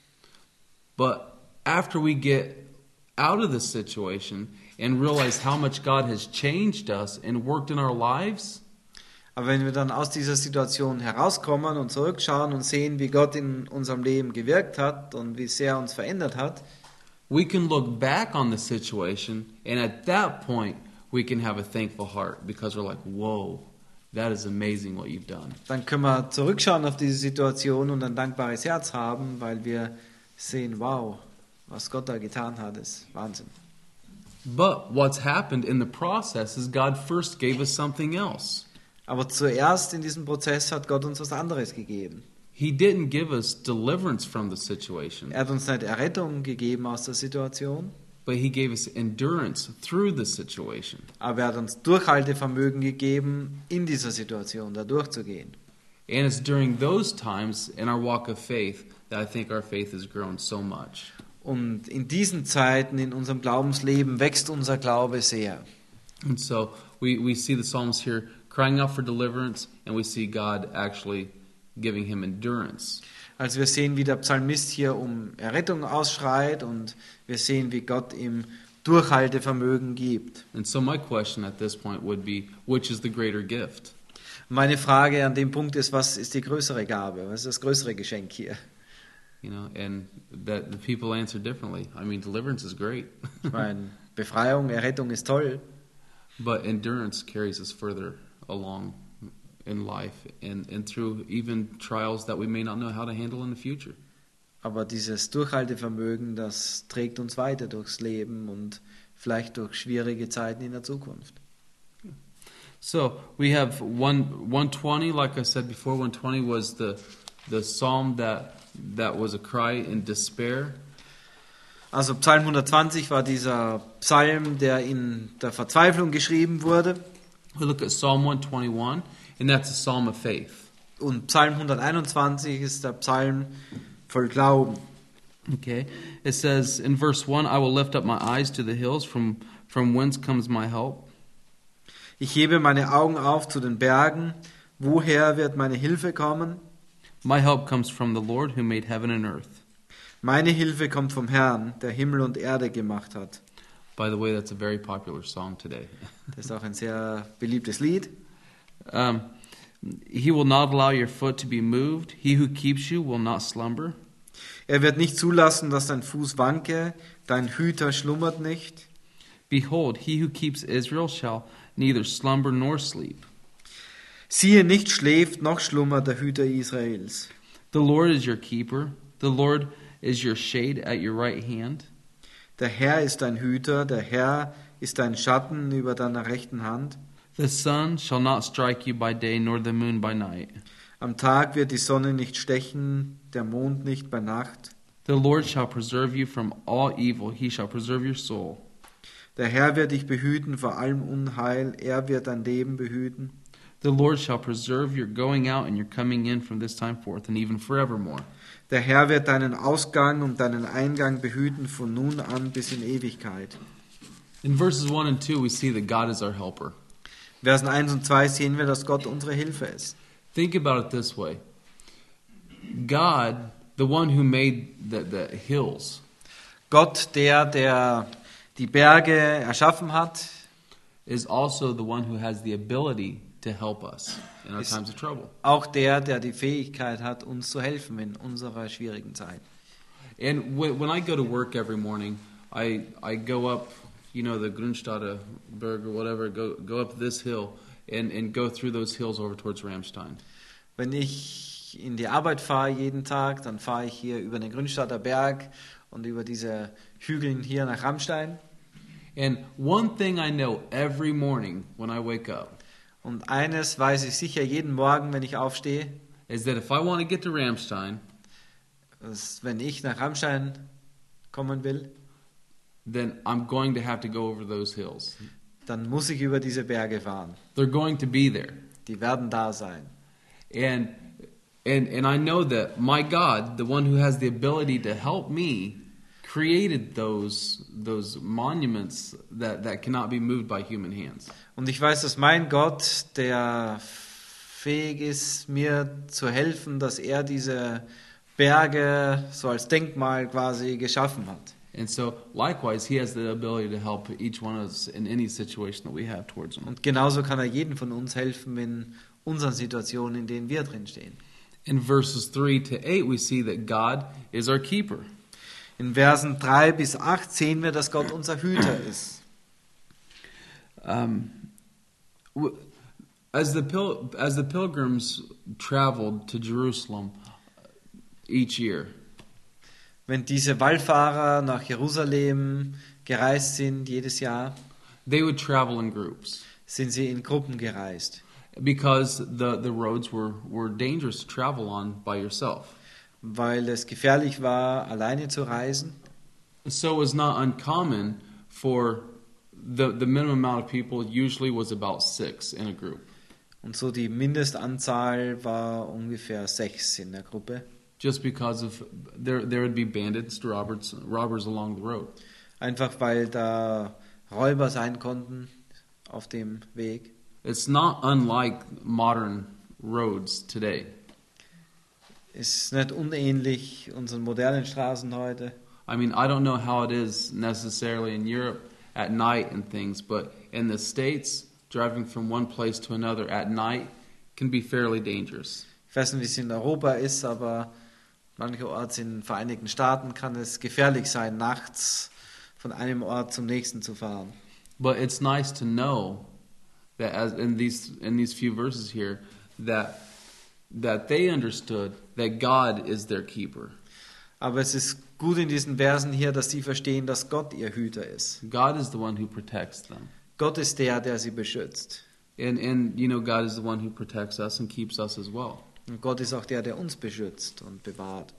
But after we get out of the situation and realize how much God has changed us and worked in our lives, Aber wenn wir dann aus dieser Situation herauskommen und zurückschauen und sehen, wie Gott in unserem Leben gewirkt hat und wie sehr er uns verändert hat, we can look back on the situation, and at that point, we can have a thankful heart because we're like, whoa, that is amazing what you've done. dann können wir zurückschauen auf diese Situation und ein dankbares Herz haben, weil wir sehen, wow, was Gott da getan hat, ist Wahnsinn. But what's happened in the process is God first gave us something else. Aber zuerst in diesem Prozess hat Gott uns was anderes gegeben. He didn't give us deliverance from the situation, Er hat uns nicht Errettung gegeben aus der Situation, but He gave us endurance through the situation. aber er hat uns Durchhaltevermögen gegeben, in dieser Situation da durchzugehen. And it's during those times in our walk of faith that I think our faith has grown so much. Und in diesen Zeiten in unserem Glaubensleben wächst unser Glaube sehr. And so we see the psalmist here crying out for deliverance, and we see God actually giving him endurance. Also wir sehen, wie der Psalmist hier um Errettung ausschreit und wir sehen, wie Gott ihm Durchhaltevermögen gibt. And so my question at this point would be, which is the greater gift? Meine Frage an dem Punkt ist, was ist die größere Gabe? Was ist das größere Geschenk hier? You know, and that the people answer differently. I mean, deliverance is great, Ich meine, Befreiung, Errettung ist toll, but endurance carries us further along in life and through even trials that we may not know how to handle in the future. aber dieses Durchhaltevermögen, das trägt uns weiter durchs Leben und vielleicht durch schwierige Zeiten in der Zukunft. So we have 120, like I said before, 120 was the psalm that was a cry in despair. Also Psalm 120 war dieser Psalm, der in der Verzweiflung geschrieben wurde. We look at Psalm 121, and that's a psalm of faith. Und Psalm 121 ist der Psalm voll Glauben. Okay, it says in verse 1, I will lift up my eyes to the hills, from whence comes my help. Ich hebe meine Augen auf zu den Bergen. Woher wird meine Hilfe kommen? My help comes from the Lord who made heaven and earth. Meine Hilfe kommt vom Herrn, der Himmel und Erde gemacht hat. By the way, that's a very popular song today. Das ist auch ein sehr beliebtes Lied. He will not allow your foot to be moved. He who keeps you will not slumber. Er wird nicht zulassen, dass dein Fuß wanke. Dein Hüter schlummert nicht. Behold, he who keeps Israel shall neither slumber nor sleep. Siehe, nicht schläft noch schlummert der Hüter Israels. The Lord is your keeper. The Lord is your shade at your right hand. Der Herr ist dein Hüter, der Herr ist dein Schatten über deiner rechten Hand. The sun shall not strike you by day, nor the moon by night. Am Tag wird die Sonne nicht stechen, der Mond nicht bei Nacht. The Lord shall preserve you from all evil. He shall preserve your soul. Der Herr wird dich behüten vor allem Unheil, er wird dein Leben behüten. The Lord shall preserve your going out and your coming in from this time forth and even forevermore. Der Herr wird deinen Ausgang und deinen Eingang behüten von nun an bis in Ewigkeit. In verses 1 and 2, we see that God is our helper. Versen 1 und 2 sehen wir, dass Gott unsere Hilfe ist. Think about it this way. God, the one who made the hills, Gott, der die Berge erschaffen hat, is also the one who has the ability to help us in our Ist- times of trouble. Auch der die Fähigkeit hat, uns zu helfen in unserer schwierigen Zeit. And when I go to work every morning, I go up, the Grünstadter Berg or whatever, go up this hill and go through those hills over towards Ramstein. Wenn ich in die Arbeit fahre jeden Tag, dann fahre ich hier über den Grünstadter Berg und über diese Hügeln hier nach Rammstein. And one thing I know every morning when I wake up Und eines weiß ich sicher jeden Morgen, wenn ich aufstehe, is that if I want to get to Ramstein, dass wenn ich nach Rammstein kommen will, then I'm going to have to go over those hills. dann muss ich über diese Berge fahren. They're going to be there. Die werden da sein. And I know that my God, the one who has the ability to help me, created those monuments that cannot be moved by human hands. Und ich weiß, dass mein Gott, der fähig ist, mir zu helfen, dass er diese Berge so als Denkmal quasi geschaffen hat. And so, likewise, he has the ability to help each one of us in any situation that we have towards him. Und genauso kann er jedem von uns helfen in unseren Situationen, in denen wir drinstehen. In verses 3 to 8, we see that God is our keeper. In Versen 3 bis 8 sehen wir, dass Gott unser Hüter ist. As the pilgrims traveled to Jerusalem each year, Wenn diese Wallfahrer nach Jerusalem gereist sind, jedes Jahr, they would travel in groups sind sie in Gruppen gereist, because the roads were dangerous to travel on by yourself. weil es gefährlich war, alleine zu reisen. So it was not uncommon for the minimum amount of people usually was about 6 in a group. Und so die Mindestanzahl war ungefähr 6 in der Gruppe. Just because of there would be bandits, robbers along the road. Einfach weil da Räuber sein konnten auf dem Weg. It's not unlike modern roads today. Ist nicht unähnlich unseren modernen Straßen heute. I mean, I don't know how it is necessarily in Europe at night and things, but in the States, driving from one place to another at night can be fairly dangerous. Ich weiß nicht, wie es in Europa ist, aber mancherorts in den Vereinigten Staaten kann es gefährlich sein, nachts von einem Ort zum nächsten zu fahren. But it's nice to know that as in these few verses here that they understood that God is their keeper. Aber es ist gut in diesen Versen hier, dass sie verstehen, dass Gott ihr Hüter ist. God is the one who protects them. Gott ist der sie beschützt. And God is the one who protects us and keeps us as well. Und Gott ist auch der uns beschützt und bewahrt.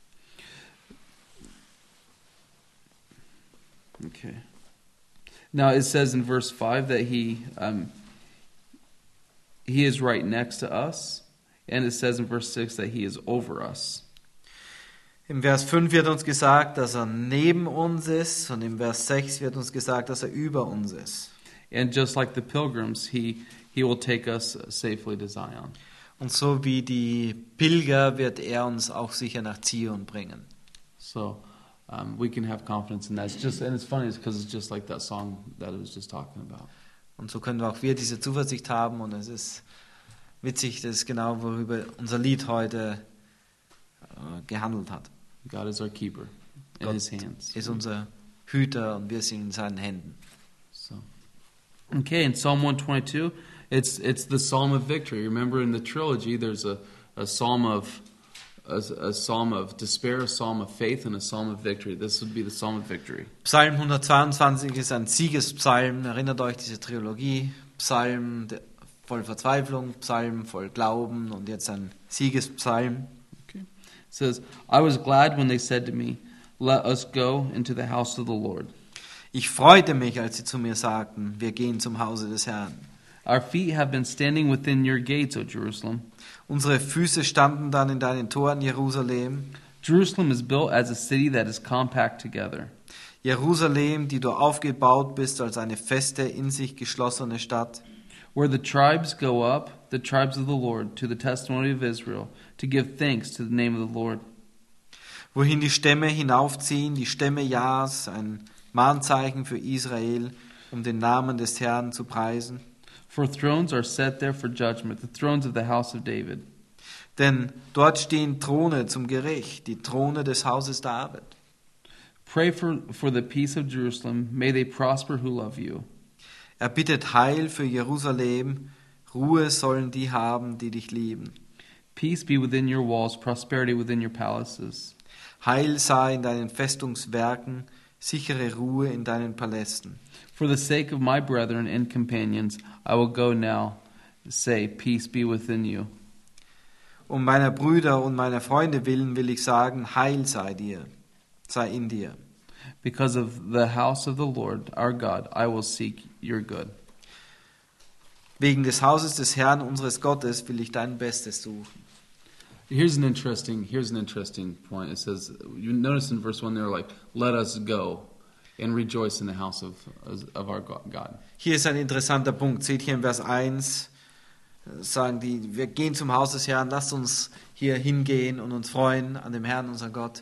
Okay. Now it says in verse 5 that he is right next to us, and it says in verse 6 that he is over us. Im Vers 5 wird uns gesagt, dass er neben uns ist, und im Vers 6 wird uns gesagt, dass er über uns ist. And just like the pilgrims, he will take us safely to Zion. Und so wie die Pilger wird er uns auch sicher nach Zion bringen. So we can have confidence in that. And it's funny because it's just like that song that I was just talking about. Und so können auch wir diese Zuversicht haben, und es ist witzig, das ist genau, worüber unser Lied heute gehandelt hat. God is our keeper in Gott his hands. ist unser Hüter und wir sind in seinen Händen. So, okay, in Psalm 122, it's the Psalm of Victory. Remember in the trilogy, there's a psalm of despair, a psalm of faith, and a psalm of victory. This would be the Psalm of Victory. Psalm 122 ist ein Siegespsalm. Erinnert euch diese Trilogie. Psalm voll Verzweiflung, Psalm voll Glauben und jetzt ein Siegespsalm. Okay, it says, "I was glad when they said to me, 'Let us go into the house of the Lord.' Ich freute mich, als sie zu mir sagten, wir gehen zum Hause des Herrn. Our feet have been standing within your gates, O Jerusalem. Unsere Füße standen dann in deinen Toren, Jerusalem. Jerusalem is built as a city that is compact together. Jerusalem, die du aufgebaut bist als eine feste, in sich geschlossene Stadt. Where the tribes go up, the tribes of the Lord, to the testimony of Israel, to give thanks to the name of the Lord. Wohin die Stämme hinaufziehen, die Stämme Jahrs, ein Mahnzeichen für Israel, um den Namen des Herrn zu preisen. For thrones are set there for judgment, the thrones of the house of David. Denn dort stehen Throne zum Gericht, die Throne des Hauses David. Pray for the peace of Jerusalem. May they prosper who love you. Er bittet Heil für Jerusalem, Ruhe sollen die haben, die dich lieben. Peace be within your walls, prosperity within your palaces. Heil sei in deinen Festungswerken, sichere Ruhe in deinen Palästen. For the sake of my brethren and companions, I will go now. Say, peace be within you. Um meiner Brüder und meiner Freunde willen will ich sagen, Heil sei dir, sei in dir. Because of the house of the Lord, our God, I will seek your good. Wegen des Hauses des Herrn, unseres Gottes, will ich dein Bestes suchen. Here's an interesting point. It says, you notice in verse 1 they're like, let us go and rejoice in the house of our God. Hier ist ein interessanter Punkt. Seht hier in Vers 1, sagen die, wir gehen zum Haus des Herrn, lasst uns hier hingehen und uns freuen an dem Herrn, unseren Gott.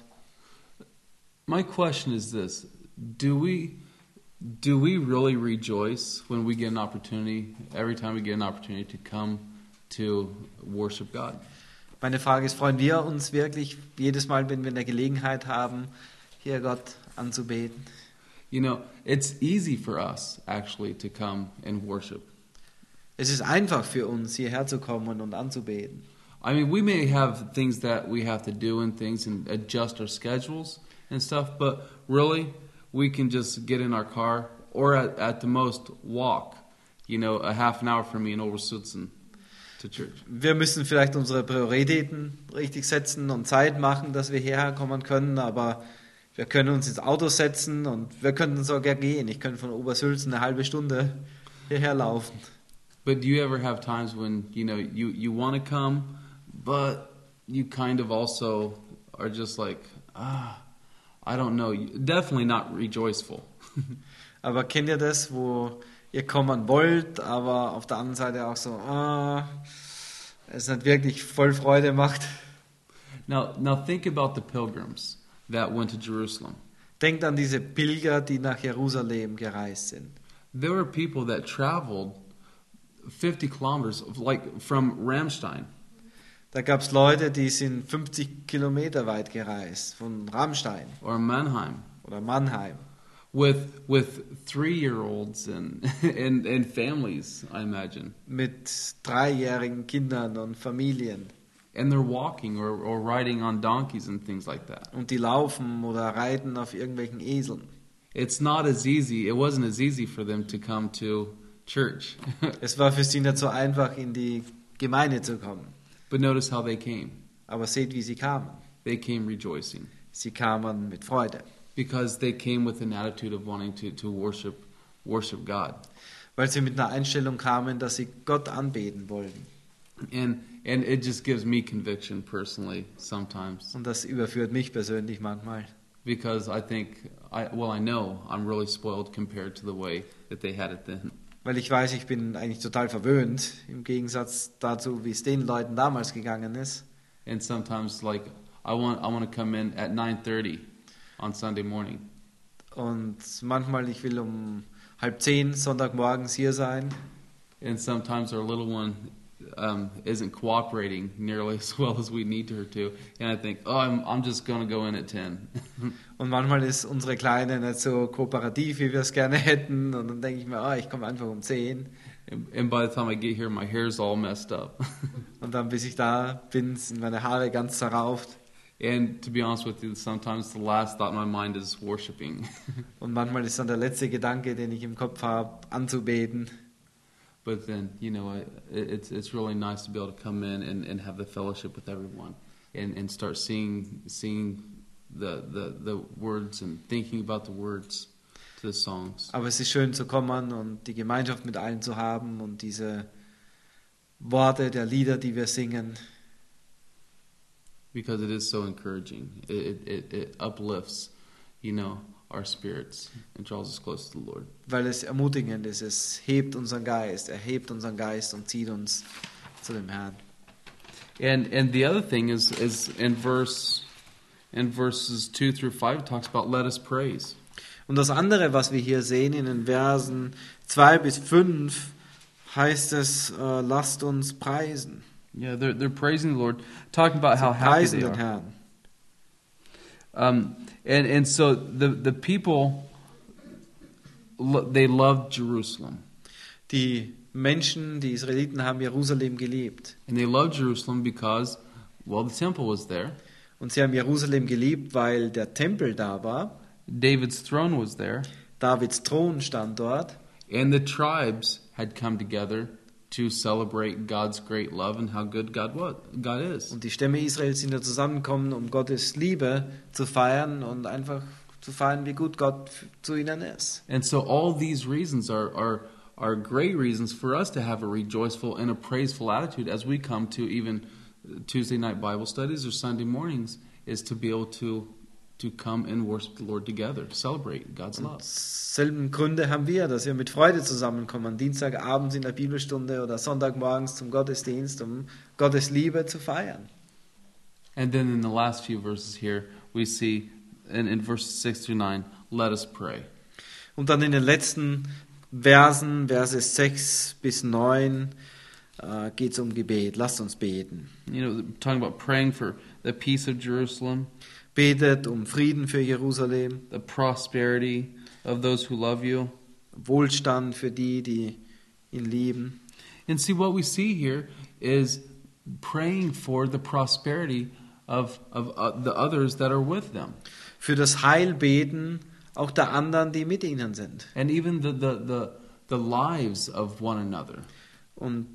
My question is this: Do we really rejoice when we get an opportunity? Every time we get an opportunity to come to worship God? Meine Frage ist, freuen wir uns wirklich jedes Mal, wenn wir eine Gelegenheit haben, hier Gott anzubeten? You know, it's easy for us actually to come and worship. Es ist einfach für uns, hierher zu kommen und anzubeten. I mean, we may have things that we have to do and things and adjust our schedules and stuff, but really, we can just get in our car or at the most walk, you know, a half an hour from me in Obersutzen to church. Wir müssen vielleicht unsere Prioritäten richtig setzen und Zeit machen, dass wir hierher kommen können, aber wir können uns ins Auto setzen und wir könnten sogar gehen. Ich könnte von Obersülzen eine halbe Stunde hierher laufen. But do you ever have times when, you know, you want to come, but you kind of also are just like, I don't know, definitely not rejoiceful. Aber kennt ihr das, wo ihr kommen wollt, aber auf der anderen Seite auch so, es nicht wirklich voll Freude macht? Now think about the pilgrims that went to Jerusalem. Denkt an diese Pilger, die nach Jerusalem gereist sind. There were people that traveled 50 kilometers, like from Ramstein. Da gab es Leute, die sind 50 Kilometer weit gereist, von Ramstein Or Mannheim, oder Mannheim. with 3-year-olds and families, I imagine, Mit 3-jährigen Kindern und Familien. and they're walking or riding on donkeys and things like that. Und die laufen oder reiten auf irgendwelchen Eseln. It's not as easy. It wasn't as easy for them to come to church, Es war für sie nicht so einfach, in die Gemeinde zu kommen. but notice how they came. Aber seht, wie sie kamen. They came rejoicing Sie kamen mit Freude. because they came with an attitude of wanting to worship God. Weil sie mit einer Einstellung kamen, dass sie Gott anbeten wollten. And it just gives me conviction personally sometimes, Und das überführt mich persönlich manchmal. because I know I'm really spoiled compared to the way that they had it then. Weil ich weiß, ich bin eigentlich total verwöhnt, im Gegensatz dazu, wie es den Leuten damals gegangen ist. And sometimes, like, I want to come in at 9:30 on Sunday morning, Und manchmal, ich will um 9:30 Sonntagmorgens hier sein. and sometimes our little one isn't cooperating nearly as well as we need her to, and I think, I'm just going to go in at 10. Und manchmal ist unsere Kleine nicht so kooperativ, wie wir es gerne hätten. Und dann denke ich mir, ich komme einfach um 10. and by the time I get here, my hair's all messed up. Und dann, bis ich da bin, sind meine Haare ganz zerrauft. And to be honest with you, sometimes the last thought in my mind is worshiping. Und manchmal ist dann der letzte Gedanke, den ich im Kopf habe, anzubeten. But then, you know, it's really nice to be able to come in and have the fellowship with everyone, and start seeing the words and thinking about the words to the songs. Aber es ist schön zu kommen und die Gemeinschaft mit allen zu haben und diese Worte der Lieder, die wir singen. Because it is so encouraging. It uplifts, you know, our spirits and draws us close to the Lord. Weil es ermutigend ist, es hebt unseren Geist, erhebt unseren Geist und zieht uns zu dem Herrn. And the other thing is in verses 2 through 5 it talks about let us praise. Und das andere, was wir hier sehen in den Versen 2 bis 5, heißt es, lasst uns preisen. Yeah, they're praising the Lord, talking about how happy Preisen they den are. Herrn. And so the people, they loved Jerusalem. Die Menschen, die Israeliten haben Jerusalem geliebt. And they loved Jerusalem because, well, the temple was there. Und sie haben Jerusalem geliebt, weil der Tempel da war. David's throne was there. Davids Thron stand dort. And the tribes had come together to celebrate God's great love and how good God is. Und die Stämme Israels sind da zusammengekommen, um Gottes Liebe zu feiern und einfach zu feiern, wie gut Gott zu ihnen ist. And so all these reasons are great reasons for us to have a rejoiceful and a praiseful attitude as we come to even Tuesday night Bible studies or Sunday mornings, is to be able to come and worship the Lord together, celebrate God's love. Selben Gründe haben wir, dass wir mit Freude zusammenkommen, Dienstagabends in der Bibelstunde oder Sonntagmorgens zum Gottesdienst, um Gottes Liebe zu feiern. And then in the last few verses here, we see in verses 6 through 9, let us pray. Und dann in den letzten Versen, Verse 6 bis 9, geht es um Gebet. Lasst uns beten. You know, talking about praying for the peace of Jerusalem, Betet um Frieden für Jerusalem, the prosperity of those who love you. Wohlstand für die, die ihn lieben. And see, what we see here is praying for the prosperity of the others that are with them. Für das Heil beten auch der anderen, die mit ihnen sind. And even the lives of one another. Und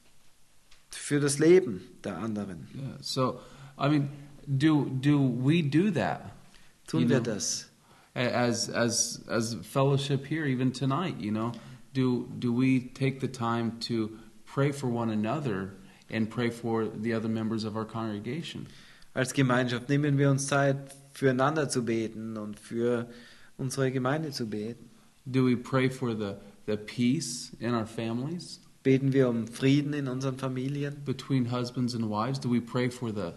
für das Leben der anderen. Yeah. So, I mean, do we do that? Tun You wir know? das? As fellowship here, even tonight, you know, do we take the time to pray for one another and pray for the other members of our congregation? Als Gemeinschaft nehmen wir uns Zeit, füreinander zu beten und für unsere Gemeinde zu beten. Do we pray for the peace in our families Beten wir um Frieden in unseren Familien, between husbands and wives? Do we pray for the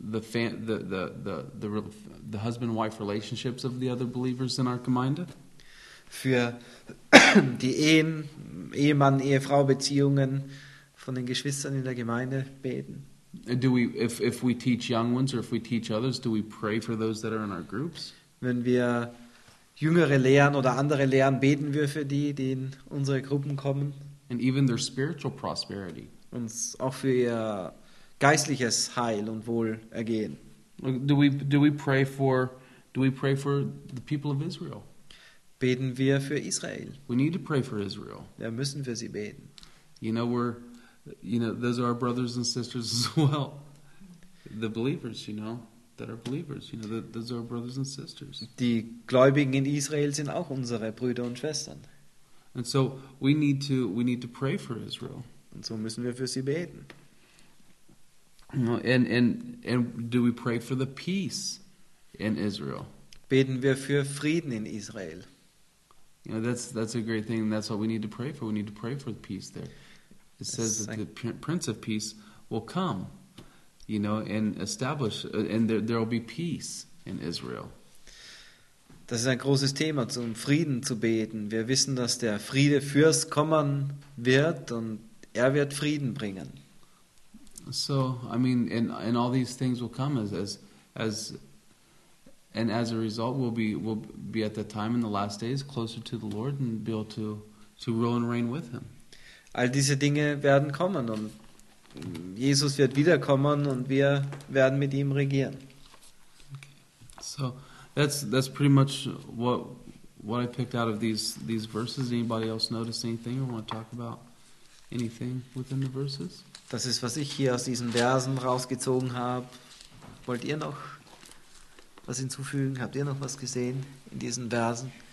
husband-wife relationships of the other believers in our Gemeinde? für die Ehen, Ehemann-Ehefrau-Beziehungen von den Geschwistern in der Gemeinde beten. Do we, if we teach young ones or if we teach others, do we pray for those that are in our groups? Wenn wir Jüngere lehren oder andere lehren, beten wir für die, die in unsere Gruppen kommen, And even their spiritual prosperity. und auch für ihr geistliches Heil und Wohlergehen. Do we pray for the people of Israel? Beten wir für Israel. We need to pray for Israel. Wir müssen für sie beten. You know, those are our brothers and sisters as well. The believers, you know, that are believers, you know, those are our brothers and sisters. Die Gläubigen in Israel sind auch unsere Brüder und Schwestern. And so we need to pray for Israel. Und so müssen wir für sie beten. You know, and do we pray for the peace in Israel? Beten wir für Frieden in Israel. You know, that's a great thing, and that's what we need to pray for. We need to pray for the peace there. It says that the Prince of Peace will come, you know, and establish, and there will be peace in Israel. Das ist ein großes Thema, zum Frieden zu beten. Wir wissen, dass der Friedefürst kommen wird und er wird Frieden bringen. So, I mean, and all these things will come and as a result, we'll be at that time in the last days closer to the Lord and be able to rule and reign with Him. All diese Dinge werden kommen und Jesus wird wiederkommen und wir werden mit ihm regieren. So that's pretty much what I picked out of these verses. Anybody else notice anything or want to talk about anything within the verses? Das ist, was ich hier aus diesen Versen rausgezogen habe. Wollt ihr noch was hinzufügen? Habt ihr noch was gesehen in diesen Versen?